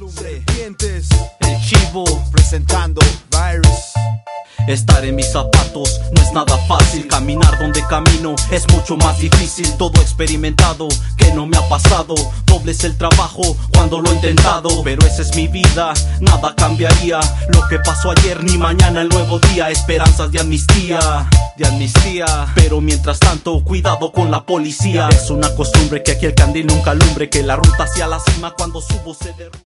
Serpientes, el chivo, presentando Virus. estar en mis zapatos no es nada fácil. Caminar donde camino es mucho más difícil. Todo experimentado que no me ha pasado. Doble es el trabajo cuando lo he intentado. Pero esa es mi vida, nada cambiaría. Lo que pasó ayer ni mañana el nuevo día. Esperanzas de amnistía, pero mientras tanto cuidado con la policía. Es una costumbre que aquí el candil nunca alumbre, que la ruta hacia la cima cuando subo se derrumba.